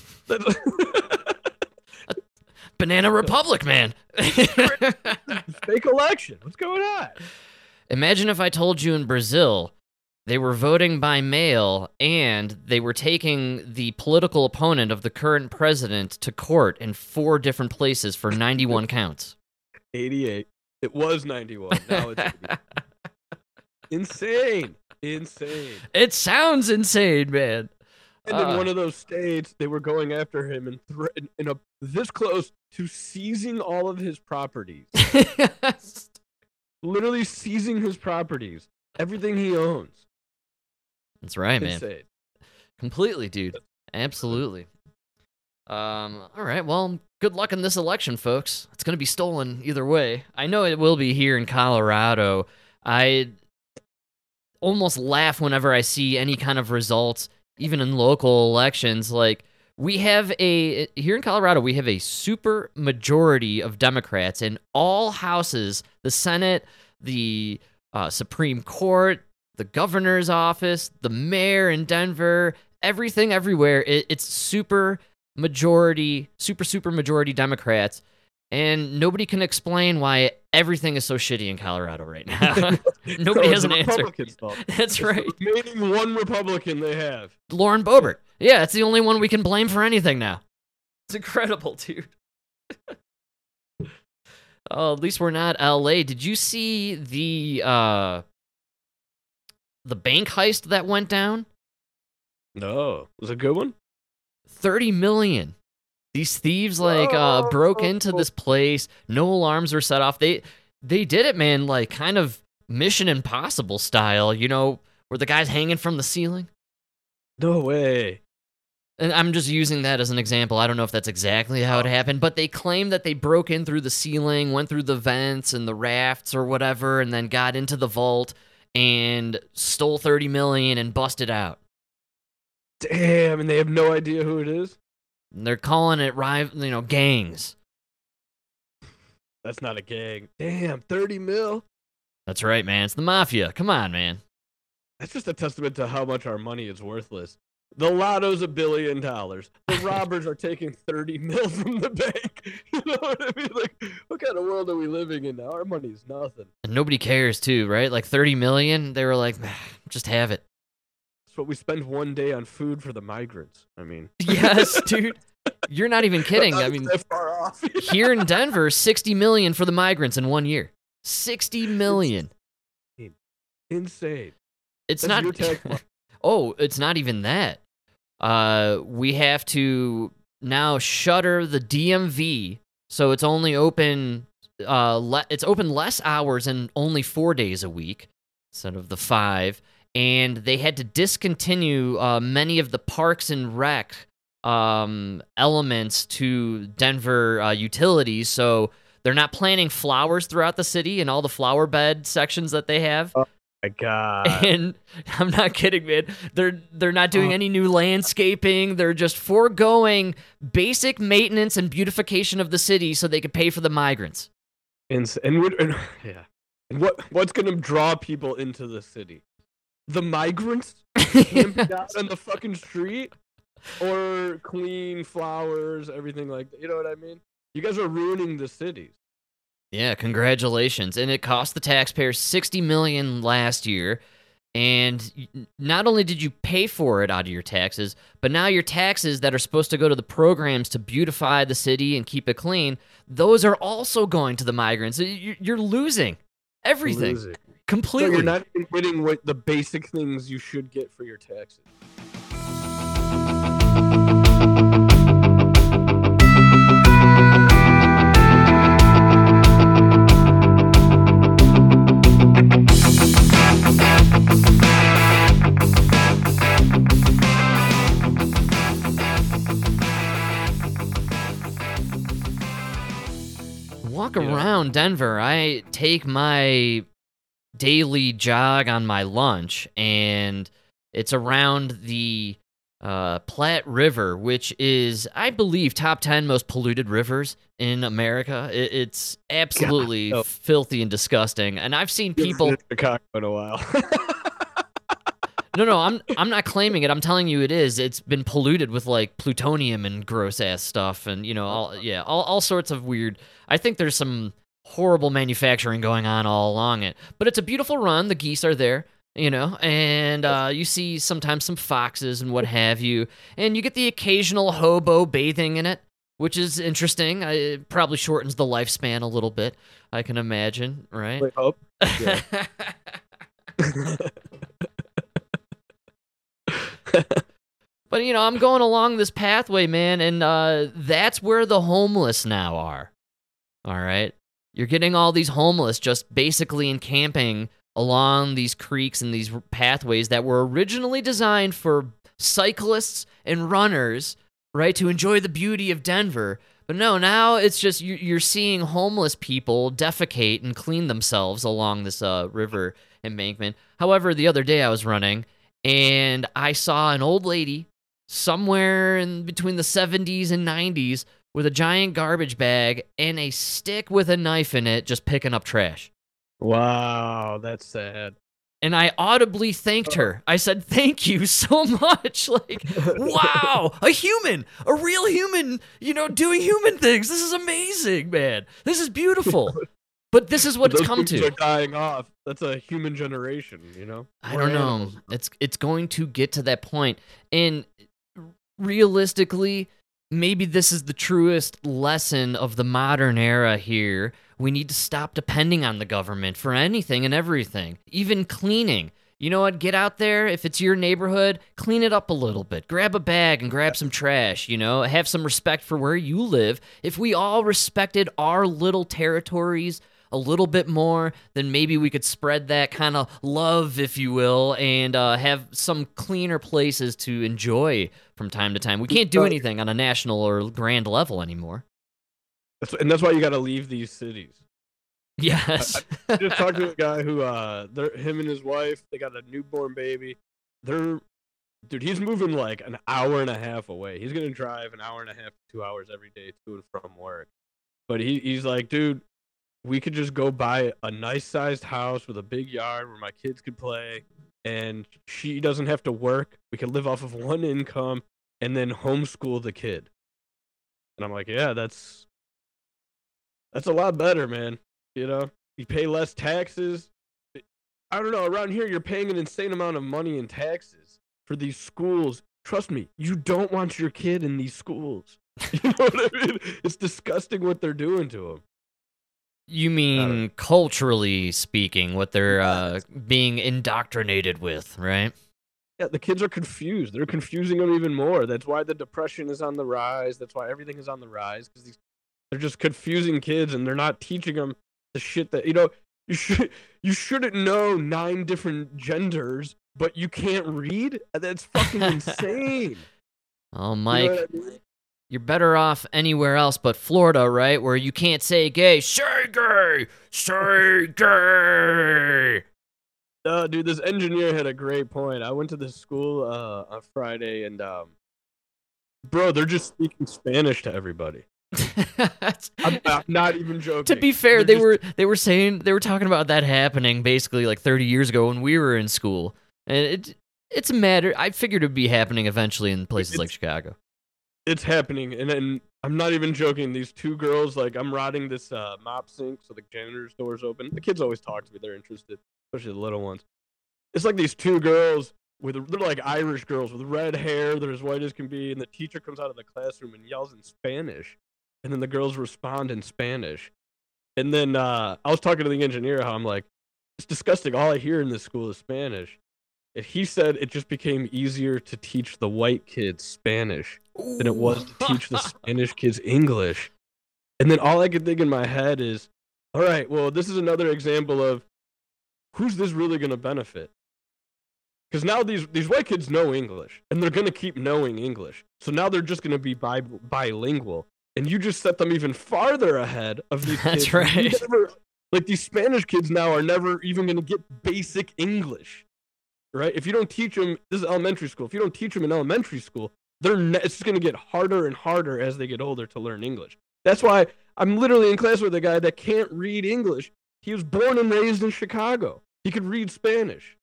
Banana Republic, man. Fake election. What's going on? Imagine if I told you in Brazil they were voting by mail and they were taking the political opponent of the current president to court in four different places for ninety-one counts. eighty-eight. It was ninety-one. Now it's eighty. Insane. Insane. It sounds insane, man. And in uh, one of those states, they were going after him and threatened, in a this close to seizing all of his properties. Yes. Literally seizing his properties, everything he owns. That's right, man. Insane. Completely, dude. Absolutely. Um. All right. Well, good luck in this election, folks. It's gonna be stolen either way. I know it will be here in Colorado. I almost laugh whenever I see any kind of results, even in local elections. Like, we have a, here in Colorado, we have a super majority of Democrats in all houses, the Senate, the uh, Supreme Court, the governor's office, the mayor in Denver, everything, everywhere. It, it's super majority, super, super majority Democrats. And nobody can explain why everything is so shitty in Colorado right now. Nobody no, has an answer. Stuff. That's it's right. The remaining one Republican they have. Lauren Boebert. Yeah, it's the only one we can blame for anything now. It's incredible, dude. Oh, at least we're not L A. Did you see the uh, the bank heist that went down? No. Was it a good one? thirty million. These thieves like uh, broke into this place. No alarms were set off. They they did it, man, like kind of Mission Impossible style, you know, where the guy's hanging from the ceiling. No way. And I'm just using that as an example. I don't know if that's exactly how it happened, but they claim that they broke in through the ceiling, went through the vents and the rafts or whatever, and then got into the vault and stole thirty million and busted out. Damn, and they have no idea who it is? They're calling it, you know, gangs. That's not a gang. Damn, thirty mil. That's right, man. It's the mafia. Come on, man. That's just a testament to how much our money is worthless. The lotto's a billion dollars. The robbers are taking thirty mil from the bank. You know what I mean? Like, what kind of world are we living in now? Our money's nothing. And nobody cares, too, right? Like thirty million, they were like, just have it. That's what we spend one day on food for the migrants. I mean, yes, dude. You're not even kidding. I mean, that far off. Here in Denver, sixty million for the migrants in one year. sixty million. Insane. Insane. It's That's not. Your tax money. Oh, it's not even that. Uh, we have to now shutter the D M V, so it's only open. Uh, le- it's open less hours and only four days a week instead of the five. And they had to discontinue uh, many of the parks and rec um, elements to Denver uh, utilities. So They're not planting flowers throughout the city and all the flower bed sections that they have. Oh my God. And I'm not kidding, man. They're they're not doing any new landscaping. They're just foregoing basic maintenance and beautification of the city so they could pay for the migrants. And and, what- and yeah, and what what's gonna draw people into the city? The migrants camping out on the fucking street, or clean flowers, everything like that. You know what I mean? You guys are ruining the cities. Yeah, congratulations. And it cost the taxpayers sixty million dollars last year. And y- not only did you pay for it out of your taxes, but now your taxes that are supposed to go to the programs to beautify the city and keep it clean, those are also going to the migrants. So you- You're losing everything Losing. So completely. you're not even getting what the basic things you should get for your taxes. Walk around Denver. I take my daily jog on my lunch, and it's around the uh, Platte River, which is, I believe, top ten most polluted rivers in America. It, it's absolutely God, no. filthy and disgusting. And I've seen Been people. in Chicago in a while. No, no, I'm I'm not claiming it. I'm telling you it is. It's been polluted with like plutonium and gross ass stuff, and you know, all yeah, all all sorts of weird. I think there's some horrible manufacturing going on all along it, but it's a beautiful run. The geese are there, you know, and uh, you see sometimes some foxes and what have you, and you get the occasional hobo bathing in it, which is interesting. I, it probably shortens the lifespan a little bit, I can imagine, right? Wait, hope. Yeah. But, you know, I'm going along this pathway, man, and uh, that's where the homeless now are. All right? You're getting all these homeless just basically encamping along these creeks and these pathways that were originally designed for cyclists and runners, right, to enjoy the beauty of Denver. But no, now it's just you- you're seeing homeless people defecate and clean themselves along this uh, river embankment. However, the other day I was running, and I saw an old lady somewhere in between the seventies and nineties with a giant garbage bag and a stick with a knife in it just picking up trash. Wow, that's sad. And I audibly thanked her. I said, thank you so much. Like, wow, a human, a real human, you know, doing human things. This is amazing, man. This is beautiful. But this is what Those it's come humans to. are dying off. That's a human generation, you know? I We're don't know. animals. It's it's going to get to that point. And realistically, maybe this is the truest lesson of the modern era here. We need to stop depending on the government for anything and everything, even cleaning. You know what? Get out there. If it's your neighborhood, clean it up a little bit. Grab a bag and grab some trash, you know? Have some respect for where you live. If we all respected our little territories a little bit more, then maybe we could spread that kind of love, if you will, and uh, have some cleaner places to enjoy from time to time. We can't do anything on a national or grand level anymore. That's, and that's why you got to leave these cities. Yes. I just talked to a guy who, uh, they're, him and his wife, they got a newborn baby. They're, dude, he's moving like an hour and a half away. He's gonna drive an hour and a half, two hours every day to and from work. But he, he's like, dude, we could just go buy a nice sized house with a big yard where my kids could play, and she doesn't have to work. We can live off of one income and then homeschool the kid. And I'm like, yeah, that's that's a lot better, man. You know, you pay less taxes. I don't know, around here you're paying an insane amount of money in taxes for these schools. Trust me, you don't want your kid in these schools. You know what I mean? It's disgusting what they're doing to him. You mean culturally speaking, what they're uh, being indoctrinated with, right? Yeah, the kids are confused. They're confusing them even more. That's why the depression is on the rise. That's why everything is on the rise, because these they're just confusing kids, and they're not teaching them the shit that, you know, you should you shouldn't know nine different genders, but you can't read. That's fucking insane. Oh, You know Mike, what I mean? you're better off anywhere else but Florida, right? Where you can't say gay. Say gay! Say gay! No, dude, this engineer had a great point. I went to this school uh, on Friday, and um, bro, they're just speaking Spanish to everybody. I'm, I'm not even joking. To be fair, They're they just- were they were saying they were talking about that happening basically like thirty years ago when we were in school, and it it's a matter. I figured it'd be happening eventually in places It's- like Chicago. It's happening, and and I'm not even joking. These two girls, like, I'm rotting this uh, mop sink, so the janitor's door's open. The kids always talk to me; they're interested, especially the little ones. It's like these two girls with they're like Irish girls with red hair. They're as white as can be, and the teacher comes out of the classroom and yells in Spanish, and then the girls respond in Spanish. And then uh, I was talking to the engineer how I'm like, it's disgusting. All I hear in this school is Spanish. And he said it just became easier to teach the white kids Spanish than it was to teach the Spanish kids English. And then all I could think in my head is, all right, well, this is another example of who's this really going to benefit? Because now these, these white kids know English, and they're going to keep knowing English. So now they're just going to be bi- bilingual. And you just set them even farther ahead of these That's kids. right. You never- like, these Spanish kids now are never even going to get basic English. Right? If you don't teach them, this is elementary school. If you don't teach them in elementary school, they're ne- it's just going to get harder and harder as they get older to learn English. That's why I'm literally in class with a guy that can't read English. He was born and raised in Chicago. He could read Spanish.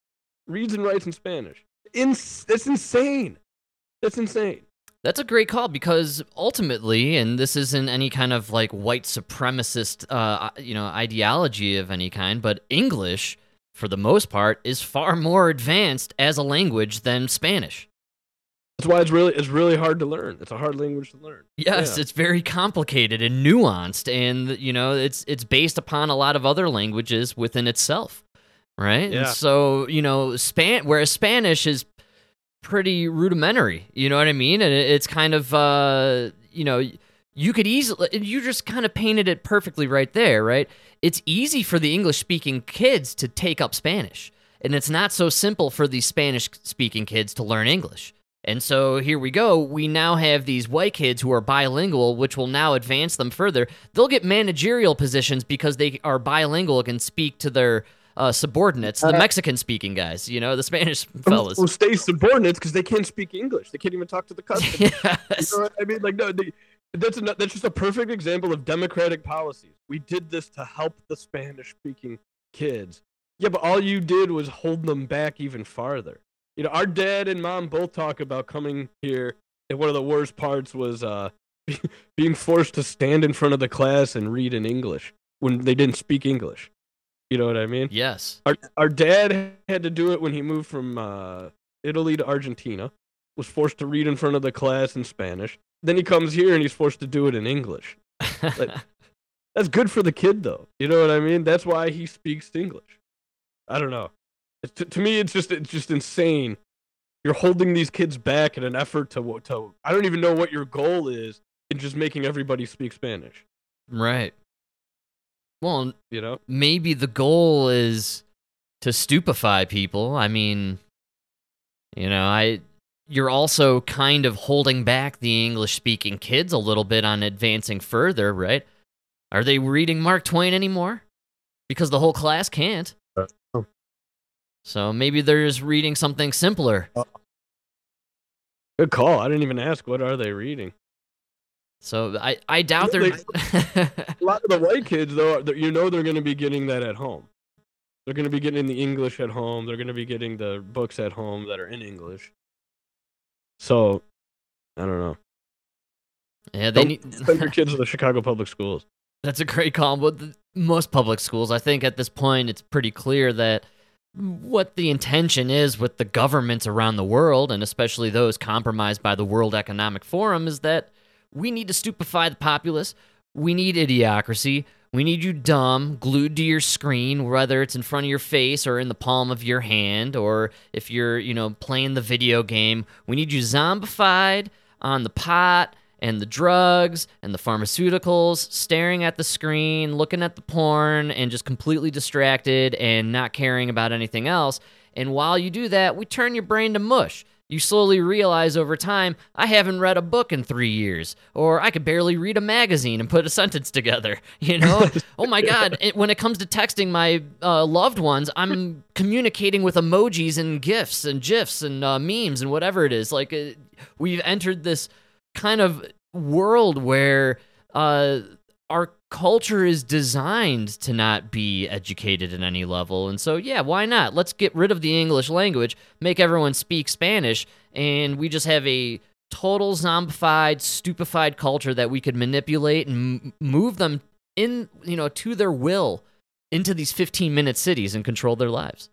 Reads and writes in Spanish. Ins- that's insane. That's insane. That's a great call because ultimately, and this isn't any kind of like white supremacist, uh, you know, ideology of any kind, but English, for the most part, is far more advanced as a language than Spanish. That's why it's really it's really hard to learn. It's a hard language to learn. Yes, Yeah. it's very complicated and nuanced, and you know, it's it's based upon a lot of other languages within itself, right? Yeah. And so, you know, Span whereas Spanish is pretty rudimentary, you know what I mean? And it, it's kind of uh, you know, you could easily you just kind of painted it perfectly right there, right? It's easy for the English-speaking kids to take up Spanish, and it's not so simple for the Spanish-speaking kids to learn English. And so here we go. We now have these white kids who are bilingual, which will now advance them further. They'll get managerial positions because they are bilingual and can speak to their uh, subordinates, the Mexican-speaking guys, you know, the Spanish fellas. Will stay subordinates because they can't speak English. They can't even talk to the customers. Yes. You know what I mean? Like, no, they, that's a, that's just a perfect example of democratic policies. We did this to help the Spanish-speaking kids. Yeah, but all you did was hold them back even farther. You know, our dad and mom both talk about coming here, and one of the worst parts was uh, being forced to stand in front of the class and read in English when they didn't speak English. You know what I mean? Yes. Our our dad had to do it when he moved from uh, Italy to Argentina. Was forced to read in front of the class in Spanish. Then he comes here and he's forced to do it in English. Like, that's good for the kid, though. You know what I mean? That's why he speaks English. I don't know. It's, to, to me, it's just it's just insane. You're holding these kids back in an effort to to. I don't even know what your goal is in just making everybody speak Spanish. Right. Well, You know? maybe the goal is to stupefy people. I mean, you know, I you're also kind of holding back the English-speaking kids a little bit on advancing further, right? Are they reading Mark Twain anymore? Because the whole class can't. Uh, So maybe they're just reading something simpler. Good call. I didn't even ask. What are they reading? So I, I doubt They- they're... A lot of the white kids, though, they're- you know they're going to be getting that at home. They're going to be getting the English at home. They're going to be getting the books at home that are in English. So, I don't know. yeah, they Don't need... send your kids to the Chicago public schools. That's a great call. But the, most public schools, I think at this point, it's pretty clear that what the intention is with the governments around the world, and especially those compromised by the World Economic Forum, is that we need to stupefy the populace. We need idiocracy. We need you dumb, glued to your screen, whether it's in front of your face or in the palm of your hand, or if you're, you know, playing the video game. We need you zombified on the pot and the drugs and the pharmaceuticals, staring at the screen, looking at the porn, and just completely distracted and not caring about anything else. And while you do that, we turn your brain to mush. you slowly realize over time, I haven't read a book in three years, or I could barely read a magazine and put a sentence together, you know? Oh my God, it, when it comes to texting my uh, loved ones, I'm communicating with emojis and GIFs and GIFs and uh, memes and whatever it is. Like, uh, we've entered this kind of world where uh, our culture is designed to not be educated at any level. And so, yeah, why not? Let's get rid of the English language, make everyone speak Spanish, and we just have a total zombified, stupefied culture that we could manipulate and m- move them in, you know, to their will into these fifteen-minute cities and control their lives.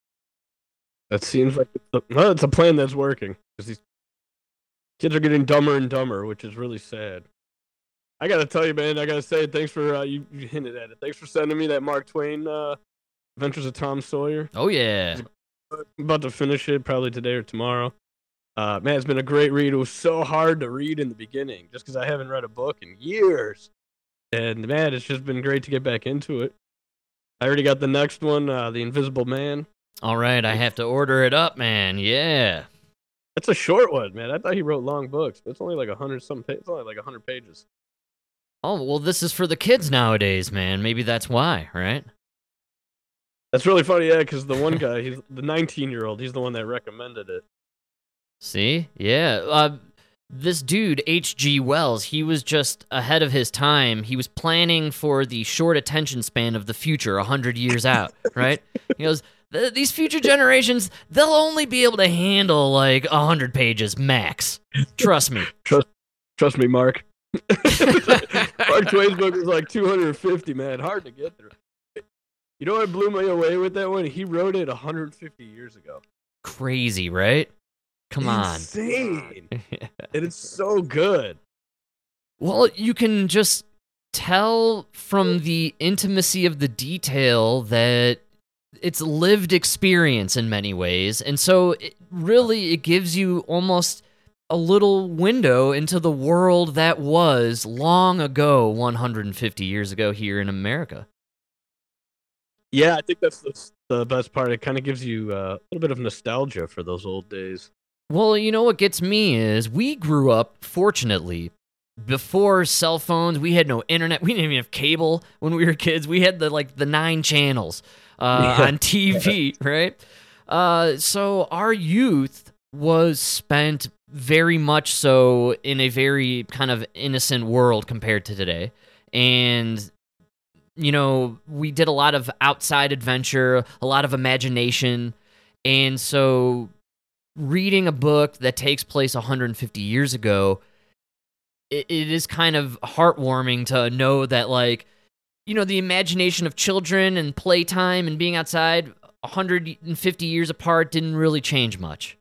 That seems like it's a, well, it's a plan that's working, because these kids are getting dumber and dumber, which is really sad. I gotta tell you, man. I gotta say, thanks for uh, you, you hinted at it. Thanks for sending me that Mark Twain uh, Adventures of Tom Sawyer. Oh yeah, I'm about to finish it probably today or tomorrow. Uh, man, it's been a great read. It was so hard to read in the beginning, just because I haven't read a book in years. And man, it's just been great to get back into it. I already got the next one, uh, The Invisible Man. All right, I have to order it up, man. Yeah, that's a short one, man. I thought he wrote long books, but it's only like a hundred some. Pa- it's only like a hundred pages. Oh, well, this is for the kids nowadays, man. Maybe that's why, right? That's really funny, yeah, because the one guy, he's the nineteen-year-old, he's the one that recommended it. See? Yeah. Uh, this dude, H G Wells, he was just ahead of his time. He was planning for the short attention span of the future, one hundred years out, right? He goes, these future generations, they'll only be able to handle like one hundred pages max. Trust me. Trust, trust me, Mark. Mark Twain's book was like two hundred fifty, man. Hard to get through. You know what blew me away with that one? He wrote it one hundred fifty years ago. Crazy, right? Come on. Insane. And it's so good. Well, you can just tell from the intimacy of the detail that it's lived experience in many ways. And so it really, it gives you almost a little window into the world that was long ago, one hundred fifty years ago here in America. Yeah, I think that's the, the best part. It kind of gives you uh, a little bit of nostalgia for those old days. Well, you know what gets me is we grew up, fortunately, before cell phones. We had no internet. We didn't even have cable when we were kids. We had the like the nine channels uh, Yeah. on T V, right? Uh, so our youth was spent very much so in a very kind of innocent world compared to today. And, you know, we did a lot of outside adventure, a lot of imagination. And so reading a book that takes place one hundred fifty years ago, it, it is kind of heartwarming to know that, like, you know, the imagination of children and playtime and being outside one hundred fifty years apart didn't really change much.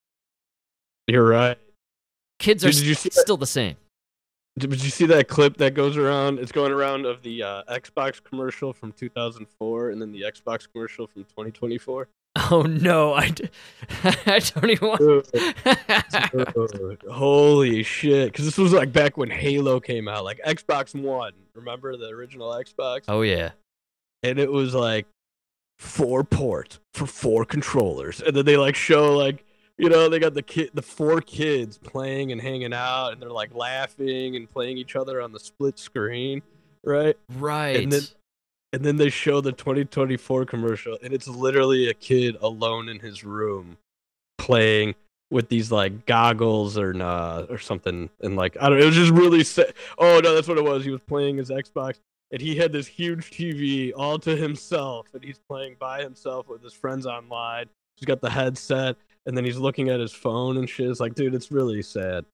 You're right. Kids are Dude, did you see st- still the same. Did, did you see that clip that goes around? It's going around of the uh, Xbox commercial from two thousand four and then the Xbox commercial from twenty twenty-four. Oh no, I, d- I don't even want. Dude, holy shit! Because this was like back when Halo came out, like Xbox One. Remember the original Xbox? Oh yeah. And it was like four ports for four controllers, and then they like show like, you know, they got the kid, the four kids playing and hanging out, and they're like laughing and playing each other on the split screen, right? Right. And then, and then they show the twenty twenty-four commercial, and it's literally a kid alone in his room playing with these like goggles or uh, or something, and like I don't know, it was just really sad. Oh no, that's what it was. He was playing his Xbox, and he had this huge T V all to himself, and he's playing by himself with his friends online. He's got the headset, and then he's looking at his phone and shit. It's like, dude, it's really sad.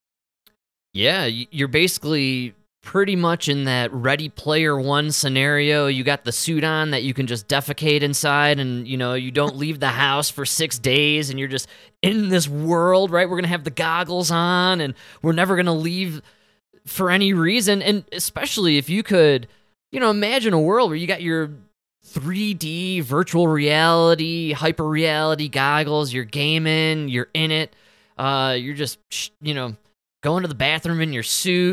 Yeah, y- you're basically pretty much in that Ready Player One scenario. You got the suit on that you can just defecate inside, and you know you don't leave the house for six days, and you're just in this world, right? We're gonna have the goggles on, and we're never gonna leave for any reason. And especially if you could, you know, imagine a world where you got your three D virtual reality, hyper reality goggles. You're gaming, you're in it. Uh, you're just, you know, going to the bathroom in your suit.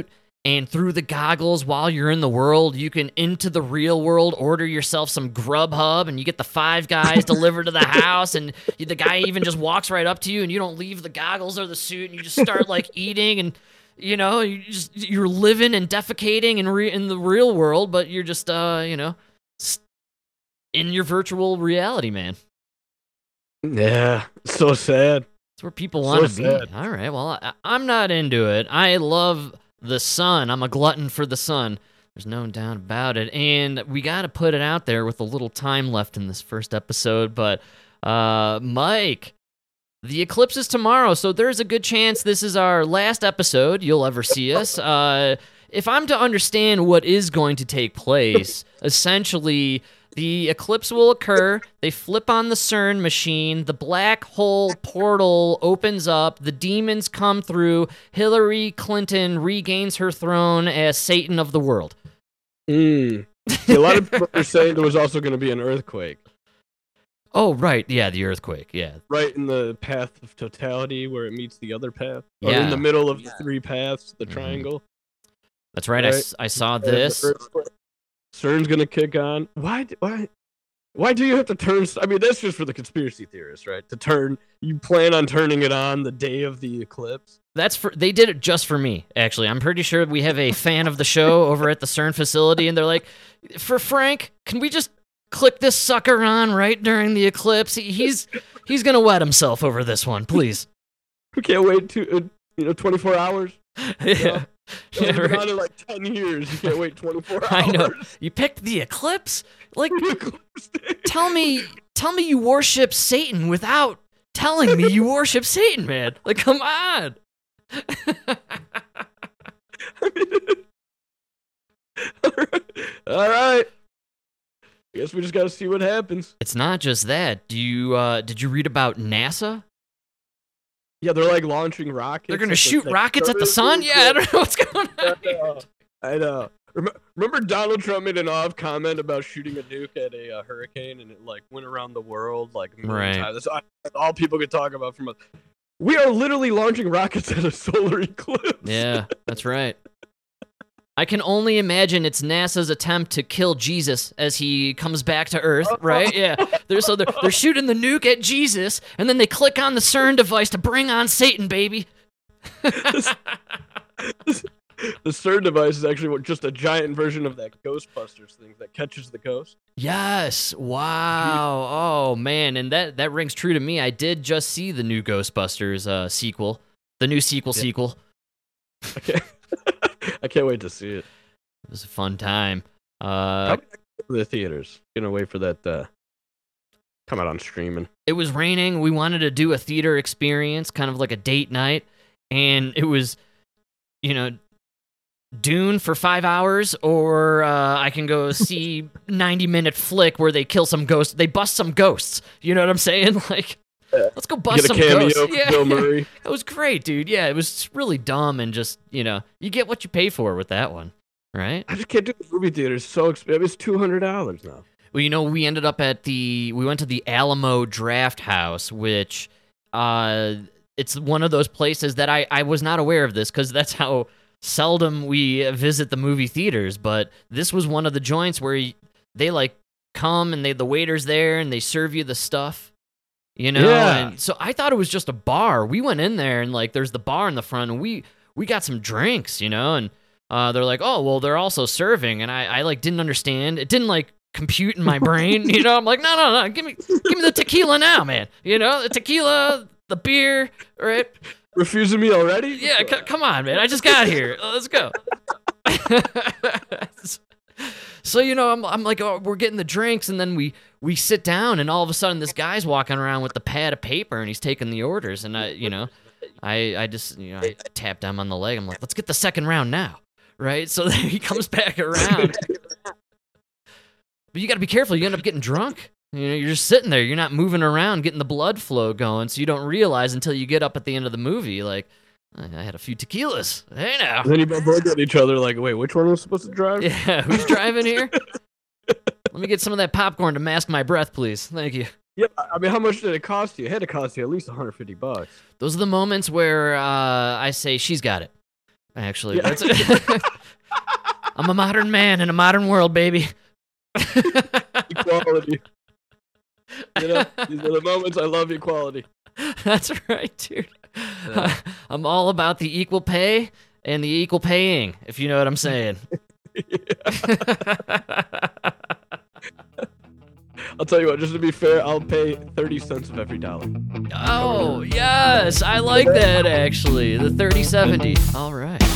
and through the goggles while you're in the world, you can into the real world order yourself some Grubhub, and you get the Five Guys delivered to the house, and the guy even just walks right up to you, and you don't leave the goggles or the suit, and you just start like eating, and you know, you just you're living and defecating in re- in the real world, but you're just uh, you know, in your virtual reality, man. Yeah, so sad. It's where people want to So be. sad. All right, well, I, I'm not into it. I love the sun. I'm a glutton for the sun. There's no doubt about it. And we got to put it out there with a little time left in this first episode. But, uh, Mike, the eclipse is tomorrow, so there's a good chance this is our last episode you'll ever see us. Uh, if I'm to understand what is going to take place, essentially, the eclipse will occur, they flip on the CERN machine, the black hole portal opens up, the demons come through, Hillary Clinton regains her throne as Satan of the world. Mm. A lot of people are saying there was also going to be an earthquake. Oh, right, yeah, the earthquake, yeah. Right in the path of totality where it meets the other path. Or Yeah. in the middle of the three paths, the triangle. That's right, I Right. s- I, saw There's the this. earthquake. CERN's gonna kick on. Why? d- Why? Why do you have to turn? I mean, that's just for the conspiracy theorists, right? To turn, you plan on turning it on the day of the eclipse. That's for they did it just for me, actually. I'm pretty sure we have a fan of the show over at the CERN facility, and they're like, for Frank, can we just click this sucker on right during the eclipse? He- He's he's gonna wet himself over this one, please. We can't wait to, uh, you know, twenty-four hours. Yeah. It's Yeah, been right. on in like ten years. You can't wait twenty-four hours. I know. You picked the eclipse? Like, tell me, tell me you worship Satan without telling me you worship Satan, man. Like, come on. All right. I guess we just got to see what happens. It's not just that. Do you uh did you read about NASA? Yeah, they're like launching rockets. They're gonna at the- shoot like, rockets at the sun? thirty Yeah, I don't know what's going on. I know. I know. Rem- Remember Donald Trump made an off comment about shooting a nuke at a uh, hurricane, and it like went around the world like a million Right. times. That's all, that's all people could talk about from a. We are literally launching rockets at a solar eclipse. Yeah, that's right. I can only imagine it's NASA's attempt to kill Jesus as he comes back to Earth, right? Yeah. They're, so they're, they're shooting the nuke at Jesus, and then they click on the CERN device to bring on Satan, baby. The CERN device is actually what- just a giant version of that Ghostbusters thing that catches the ghost. Yes. Wow. Oh man, and that that rings true to me. I did just see the new Ghostbusters uh, sequel, the new sequel Yeah. sequel. I can't, I can't wait to see it. It was a fun time. Uh, Probably back to the theaters. Gonna wait for that uh, come out on streaming. it was raining. We wanted to do a theater experience, kind of like a date night, and it was, you know, Dune for five hours, or uh, I can go see ninety minute flick where they kill some ghosts. They bust some ghosts. You know what I'm saying? Like, let's go bust Get a some cameo ghosts. from Bill Murray. It was great, dude. Yeah, it was really dumb and just, you know, you get what you pay for with that one, right? I just can't do the movie theater. It's so expensive. It's two hundred dollars now. Well, you know, we ended up at the, we went to the Alamo Draft House, which, uh, it's one of those places that I, I was not aware of this because that's how seldom we visit the movie theaters. But this was one of the joints where y- they like come and they, the waiter's there and they serve you the stuff, you know? Yeah. And so I thought it was just a bar. We went in there and like, there's the bar in the front and we, we got some drinks, you know? And, uh, they're like, oh, well, they're also serving. And I, I like didn't understand. It didn't like compute in my brain, you know? I'm like, no, no, no, give me, give me the tequila now, man. You know, the tequila, the beer, right? Refusing me already? Yeah, c- come on, man. I just got here. Uh, Let's go. So, you know, I'm, I'm like, oh, we're getting the drinks, and then we, we sit down, and all of a sudden this guy's walking around with the pad of paper, and he's taking the orders, and I, you know, I, I just, you know, I tapped him on the leg. I'm like, let's get the second round now, right? So then he comes back around. But you got to be careful. You end up getting drunk. You know, you're just sitting there. You're not moving around, getting the blood flow going, so you don't realize until you get up at the end of the movie, like, I I had a few tequilas. Hey now. And then you both look at each other like, wait, which one was supposed to drive? Yeah, who's driving here? Let me get some of that popcorn to mask my breath, please. Thank you. Yeah, I mean, how much did it cost you? It had to cost you at least one hundred fifty bucks. Those are the moments where uh, I say, she's got it. Actually, Yeah. that's I'm a modern man in a modern world, baby. Equality. You know, these are the moments I love equality. That's right, dude. Yeah. I'm all about the equal pay and the equal paying, if you know what I'm saying. I'll tell you what, just to be fair, I'll pay thirty cents of every dollar. Oh, yes. I like that, actually. The thirty seventy. All right.